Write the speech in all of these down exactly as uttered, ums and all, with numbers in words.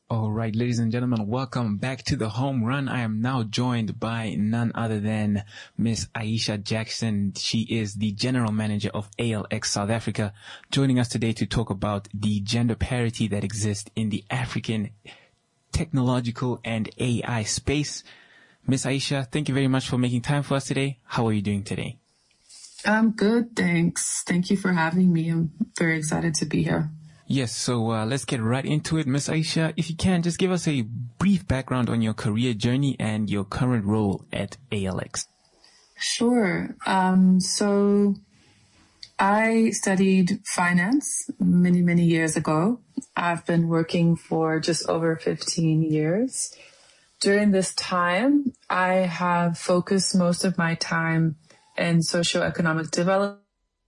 All right, ladies and gentlemen, welcome back to the home run. I am now joined by none other than Miss Aisha Jackson. She is the general manager of A L X South Africa, joining us today to talk about the gender parity that exists in the African technological and A I space. Miss Aisha, thank you very much for making time for us today. How are you doing today? I'm good, thanks. Thank you for having me. I'm very excited to be here. Yes, so uh, let's get right into it. Miss Aisha, if you can, just give us a brief background on your career journey and your current role at A L X. Sure. Um, so I studied finance many, many years ago. I've been working for just over fifteen years. During this time, I have focused most of my time in socioeconomic development.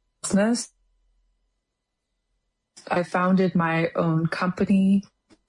I founded my own company.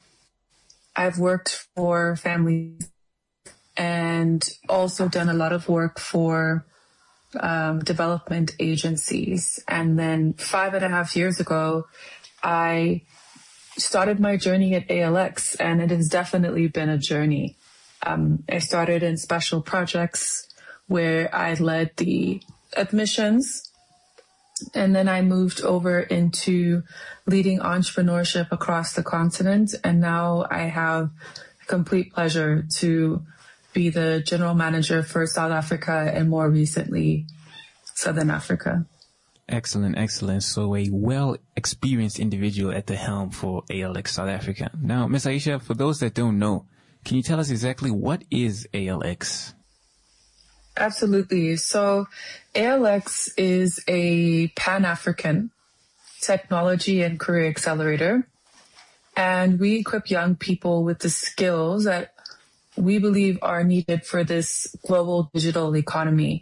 I've worked for families and also done a lot of work for um, development agencies. And then five and a half years ago, I started my journey at A L X, and it has definitely been a journey. Um, I started in special projects where I led the admissions. And then I moved over into leading entrepreneurship across the continent. And now I have complete pleasure to be the general manager for South Africa and more recently, Southern Africa. Excellent, excellent. So a well-experienced individual at the helm for A L X South Africa. Now, Miss Aisha, for those that don't know, can you tell us exactly what is A L X? Absolutely. So A L X is a Pan-African technology and career accelerator. And we equip young people with the skills that we believe are needed for this global digital economy.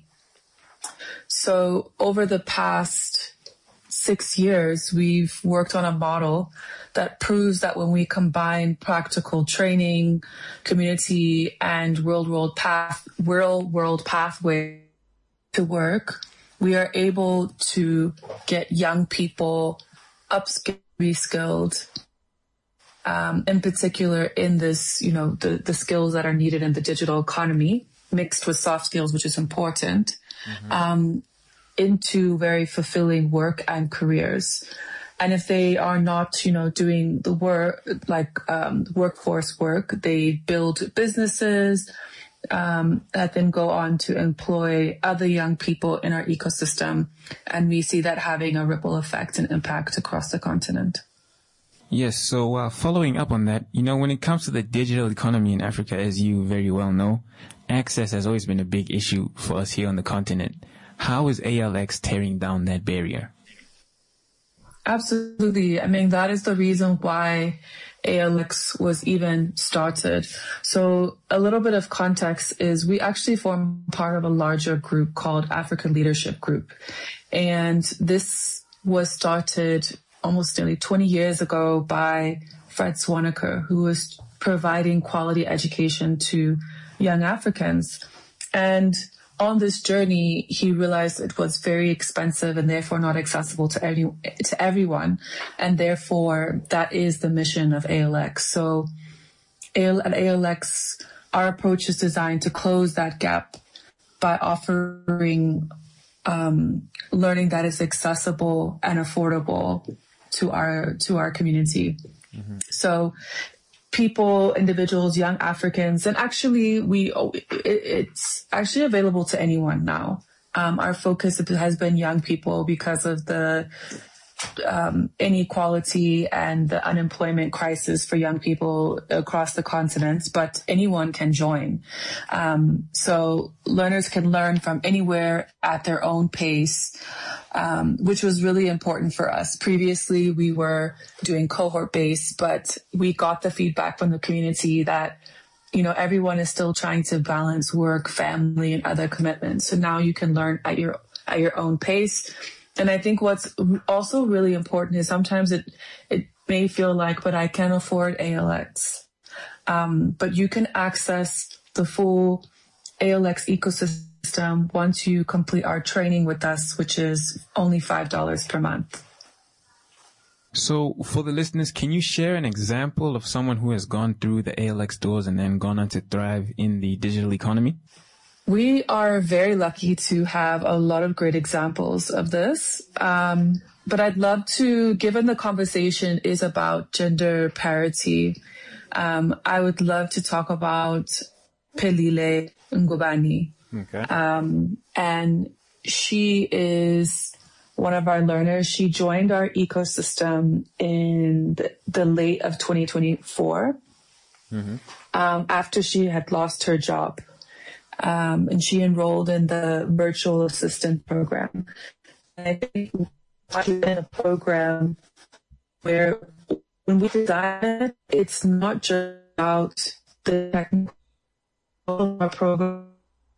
So over the past six years, we've worked on a model that proves that when we combine practical training, community, and real world path, real world pathway to work, we are able to get young people upskilled, reskilled, um, in particular in this, you know, the, the skills that are needed in the digital economy, mixed with soft skills, which is important, mm-hmm. um, into very fulfilling work and careers. And if they are not, you know, doing the work, like um, workforce work, they build businesses um, that then go on to employ other young people in our ecosystem. And we see that having a ripple effect and impact across the continent. Yes. So uh, following up on that, you know, when it comes to the digital economy in Africa, as you very well know, access has always been a big issue for us here on the continent. How is A L X tearing down that barrier? Absolutely. I mean, that is the reason why A L X was even started. So a little bit of context is we actually form part of a larger group called African Leadership Group. And this was started almost nearly twenty years ago by Fred Swaniker, who was providing quality education to young Africans. And on this journey, he realized it was very expensive and therefore not accessible to any, to everyone. And therefore, that is the mission of A L X. So at A L X, our approach is designed to close that gap by offering um, learning that is accessible and affordable to our to our community. Mm-hmm. So people, individuals, young Africans, and actually we it, it's actually available to anyone now. Um, our focus has been young people because of the um, inequality and the unemployment crisis for young people across the continent, but anyone can join. Um, so learners can learn from anywhere at their own pace, um, which was really important for us. Previously, we were doing cohort-based, but we got the feedback from the community that, you know, everyone is still trying to balance work, family, and other commitments. So now you can learn at your at your own pace. And I think what's also really important is sometimes it, it may feel like, but I can't afford A L X. Um, but you can access the full A L X ecosystem once you complete our training with us, which is only five dollars per month. So for the listeners, can you share an example of someone who has gone through the A L X doors and then gone on to thrive in the digital economy? We are very lucky to have a lot of great examples of this. Um, but I'd love to, given the conversation is about gender parity, um, I would love to talk about Pelile Ngubani. Okay. Um, and she is one of our learners. She joined our ecosystem in the, the late of twenty twenty-four, mm-hmm. um, after she had lost her job. Um, and she enrolled in the virtual assistant program. And I think we're in a program where when we design it, it's not just about the technical our program,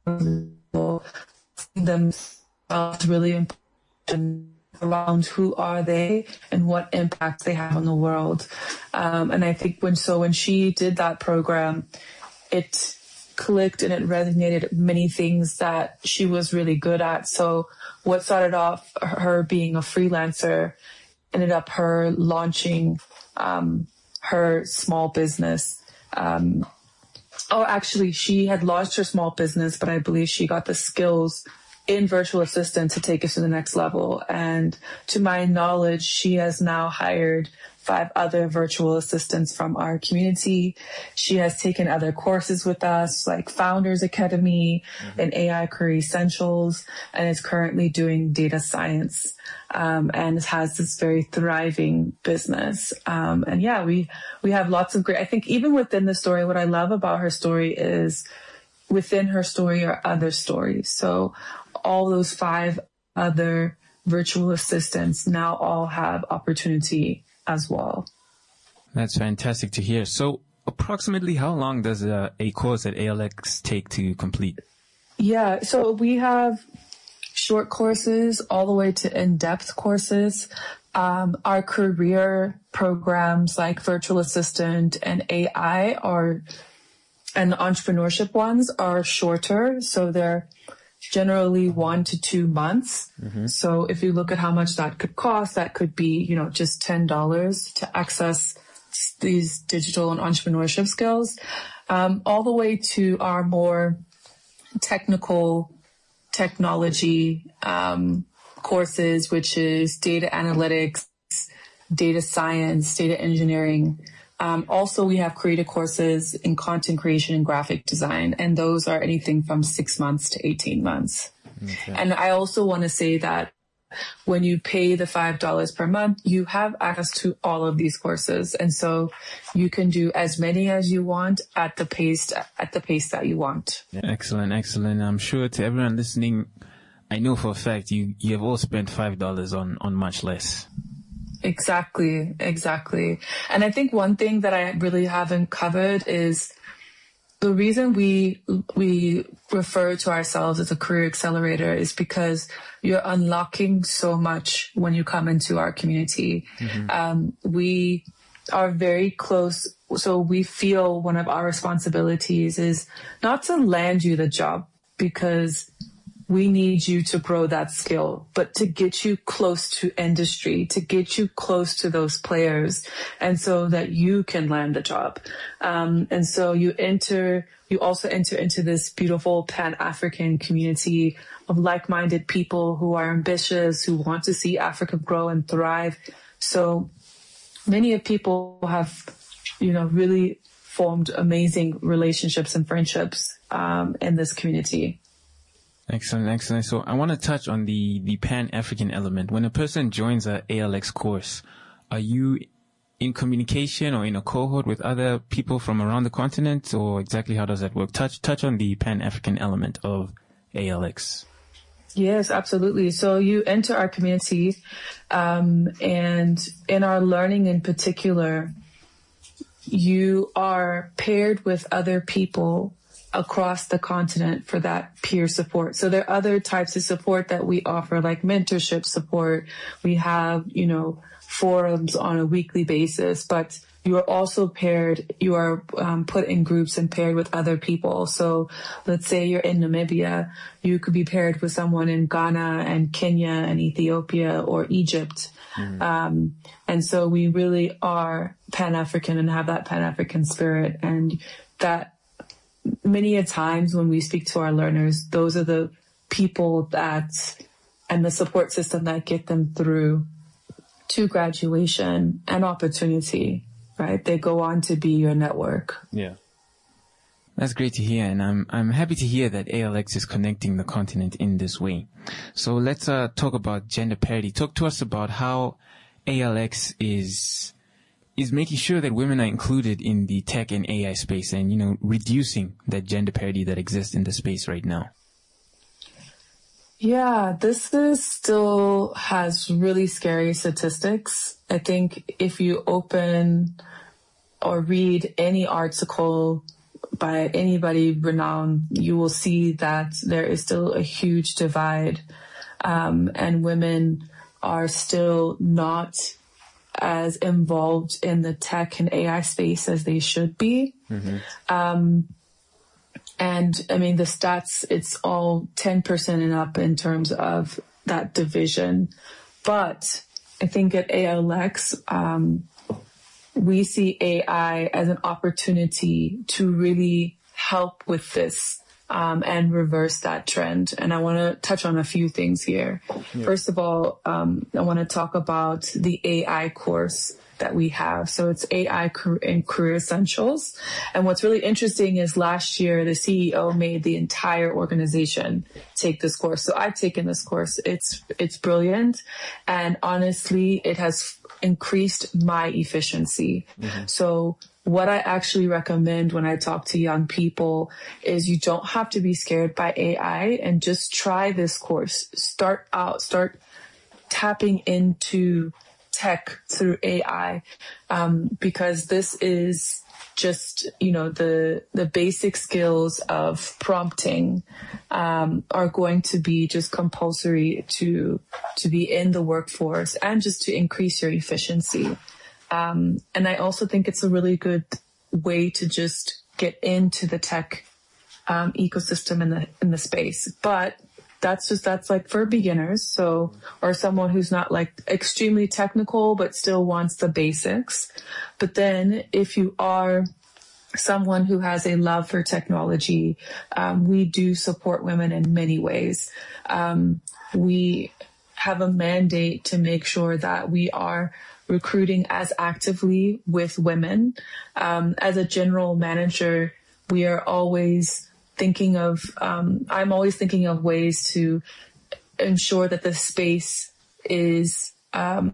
themselves really important around who are they and what impact they have on the world. Um, and I think when, so when she did that program, it clicked and it resonated many things that she was really good at. So what started off her being a freelancer ended up her launching, um, her small business. Um, oh, actually she had launched her small business, but I believe she got the skills in virtual assistant to take it to the next level. And to my knowledge, she has now hired five other virtual assistants from our community. She has taken other courses with us, like Founders Academy mm-hmm. and A I Career Essentials, and is currently doing data science, um, and has this very thriving business. Um, and yeah, we, we have lots of great, I think even within the story, what I love about her story is within her story are other stories. So all those five other virtual assistants now all have opportunity as well. That's fantastic to hear. So approximately how long does a, a course at A L X take to complete? Yeah, so we have short courses all the way to in-depth courses. Um, our career programs like virtual assistant and A I are, and entrepreneurship ones are shorter. So they're generally one to two months. Mm-hmm. So if you look at how much that could cost, that could be, you know, just ten dollars to access these digital and entrepreneurship skills, um, all the way to our more technical technology, um, courses, which is data analytics, data science, data engineering. Um, also, we have creative courses in content creation and graphic design, and those are anything from six months to eighteen months. Okay. And I also want to say that when you pay the five dollars per month, you have access to all of these courses. And so you can do as many as you want at the pace, at the pace that you want. Yeah, excellent, excellent. I'm sure to everyone listening, I know for a fact you, you have all spent five dollars on, on much less. Exactly, exactly. And I think one thing that I really haven't covered is the reason we we refer to ourselves as a career accelerator is because you're unlocking so much when you come into our community. Mm-hmm. Um, we are very close. So we feel one of our responsibilities is not to land you the job because we need you to grow that skill, but to get you close to industry, to get you close to those players, and so that you can land the job. Um, and so you enter, you also enter into this beautiful Pan-African community of like-minded people who are ambitious, who want to see Africa grow and thrive. So many of people have, you know, really formed amazing relationships and friendships um, in this community. Excellent, excellent. So I want to touch on the, the Pan-African element. When a person joins a A L X course, are you in communication or in a cohort with other people from around the continent, or exactly how does that work? Touch, touch on the Pan-African element of A L X. Yes, absolutely. So you enter our community, um, and in our learning in particular, you are paired with other people across the continent for that peer support. So there are other types of support that we offer, like mentorship support. We have, you know, forums on a weekly basis, but you are also paired, you are um, put in groups and paired with other people. So let's say you're in Namibia, you could be paired with someone in Ghana and Kenya and Ethiopia or Egypt. Mm. Um, and so we really are Pan-African and have that Pan-African spirit. And that many a times when we speak to our learners, those are the people that, and the support system that get them through to graduation and opportunity, right? They go on to be your network. Yeah. That's great to hear, and I'm I'm happy to hear that A L X is connecting the continent in this way. So let's uh, talk about gender parity. Talk to us about how A L X is is making sure that women are included in the tech and A I space, and you know, reducing that gender parity that exists in the space right now. Yeah, this is still has really scary statistics. I think if you open or read any article by anybody renowned, you will see that there is still a huge divide, um, and women are still not as involved in the tech and A I space as they should be. Mm-hmm. Um, and I mean, the stats, it's all ten percent and up in terms of that division. But I think at A L X, um, we see A I as an opportunity to really help with this um, and reverse that trend. And I want to touch on a few things here. Yeah. First of all, um, I want to talk about the A I course that we have. So it's A I in Career Essentials. And what's really interesting is last year, the C E O made the entire organization take this course. So I've taken this course. It's, it's brilliant. And honestly, it has increased my efficiency. Mm-hmm. So what I actually recommend when I talk to young people is you don't have to be scared by A I, and just try this course. Start out, start tapping into tech through A I, um, because this is just, you know, the the basic skills of prompting um, are going to be just compulsory to to be in the workforce, and just to increase your efficiency. Um, and I also think it's a really good way to just get into the tech um, ecosystem in the in the space. But that's just, that's like for beginners. So, or someone who's not like extremely technical, but still wants the basics. But then if you are someone who has a love for technology, um, we do support women in many ways. Um, we have a mandate to make sure that we are recruiting as actively with women. Um, as a general manager, we are always thinking of, um, I'm always thinking of ways to ensure that the space is, um,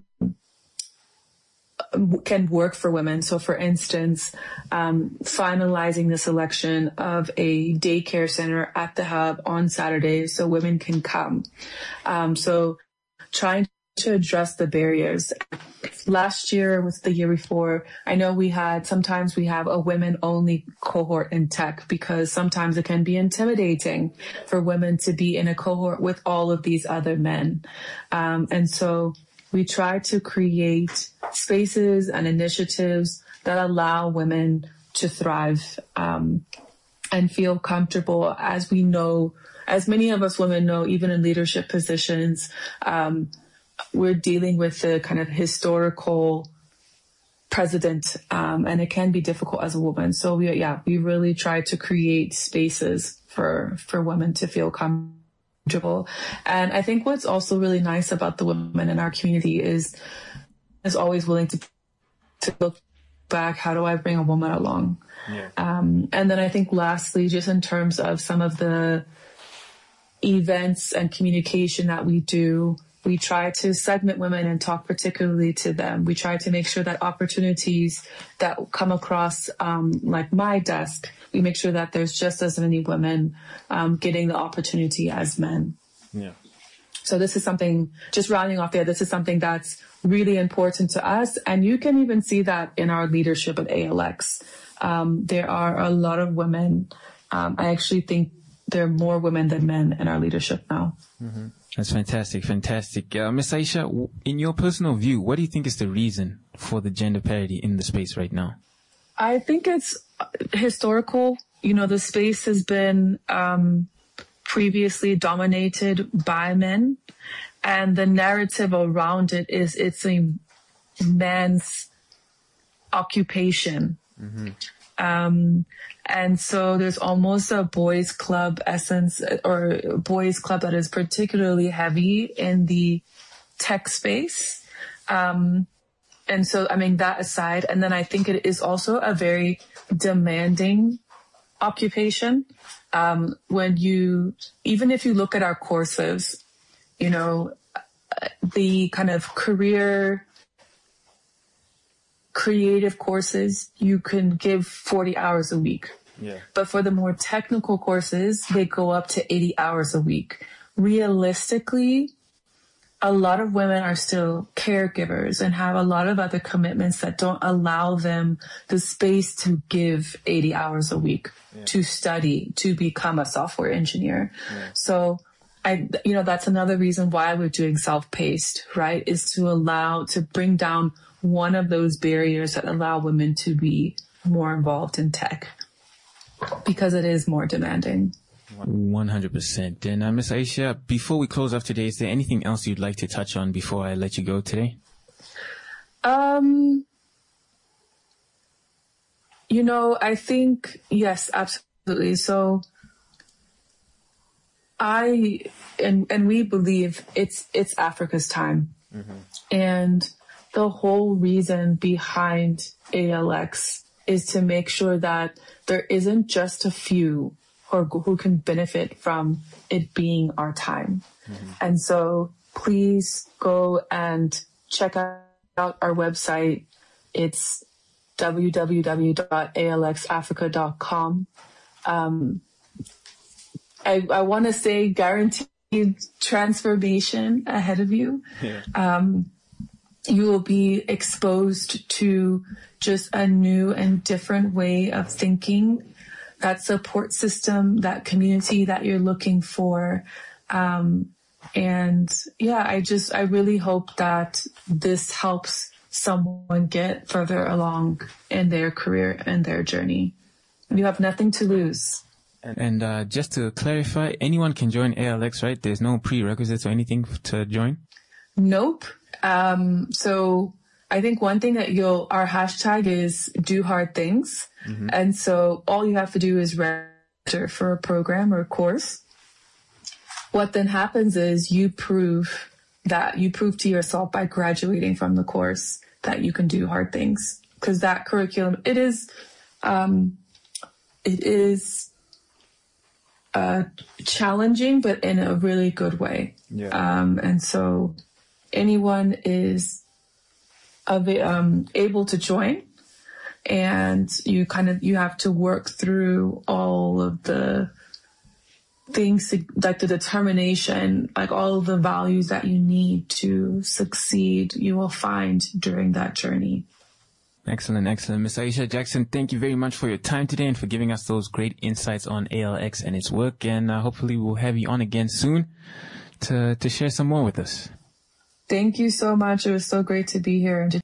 can work for women. So for instance, um, finalizing the selection of a daycare center at the hub on Saturdays so women can come. Um, so trying to address the barriers. Last year was the year before. I know we had, sometimes we have a women only cohort in tech, because sometimes it can be intimidating for women to be in a cohort with all of these other men. Um, and so we try to create spaces and initiatives that allow women to thrive, um, and feel comfortable. As we know, as many of us women know, even in leadership positions, um, we're dealing with the kind of historical precedent, um, and it can be difficult as a woman. So we, yeah, we really try to create spaces for, for women to feel comfortable. And I think what's also really nice about the women in our community is, is always willing to, to look back. How do I bring a woman along? Yeah. Um, and then I think lastly, just in terms of some of the events and communication that we do, we try to segment women and talk particularly to them. We try to make sure that opportunities that come across, um, like my desk, we make sure that there's just as many women um, getting the opportunity as men. Yeah. So this is something, just rounding off there, this is something that's really important to us. And you can even see that in our leadership at A L X. Um, there are a lot of women. Um, I actually think there are more women than men in our leadership now. Mm-hmm. That's fantastic, fantastic. Uh, Miz Aisha, in your personal view, what do you think is the reason for the gender parity in the space right now? I think it's historical. You know, the space has been um, previously dominated by men. and the narrative around it is it's a man's occupation. Mm-hmm. Um, and so there's almost a boys club essence or boys club that is particularly heavy in the tech space. Um, and so, I mean, that aside, and then I think it is also a very demanding occupation. Um, when you, even if you look at our courses, you know, the kind of career creative courses, you can give forty hours a week. Yeah. But for the more technical courses, they go up to eighty hours a week. Realistically, a lot of women are still caregivers and have a lot of other commitments that don't allow them the space to give eighty hours a week yeah. to study, to become a software engineer. Yeah. So I, you know, that's another reason why we're doing self-paced, right? Is to allow, to bring down one of those barriers that allow women to be more involved in tech because it is more demanding. one hundred percent. And uh, Miss Aisha, before we close off today, is there anything else you'd like to touch on before I let you go today? Um, you know, I think, yes, absolutely. So I, and, and we believe it's, it's Africa's time. Mm-hmm. And the whole reason behind A L X is to make sure that there isn't just a few or who can benefit from it being our time. Mm-hmm. And so please go and check out our website. It's w w w dot a l x africa dot com. Um, I, I want to say guaranteed transformation ahead of you. Yeah. Um, you will be exposed to just a new and different way of thinking, that support system, that community that you're looking for. Um, and yeah, I just, I really hope that this helps someone get further along in their career and their journey. You have nothing to lose. And uh, just to clarify, anyone can join A L X, right? There's no prerequisites or anything to join? Nope. Um, so I think one thing that you'll, our hashtag is do hard things. Mm-hmm. And so all you have to do is register for a program or a course. What then happens is you prove that you prove to yourself by graduating from the course that you can do hard things. Because that curriculum, it is, um, it is, uh, challenging, but in a really good way. Yeah. Um, and so anyone is of, um, able to join, and you kind of, you have to work through all of the things like the determination, like all of the values that you need to succeed, you will find during that journey. Excellent, excellent. Miss Aisha Jackson, thank you very much for your time today and for giving us those great insights on A L X and its work. And uh, hopefully we'll have you on again soon to, to share some more with us. Thank you so much. It was so great to be here and to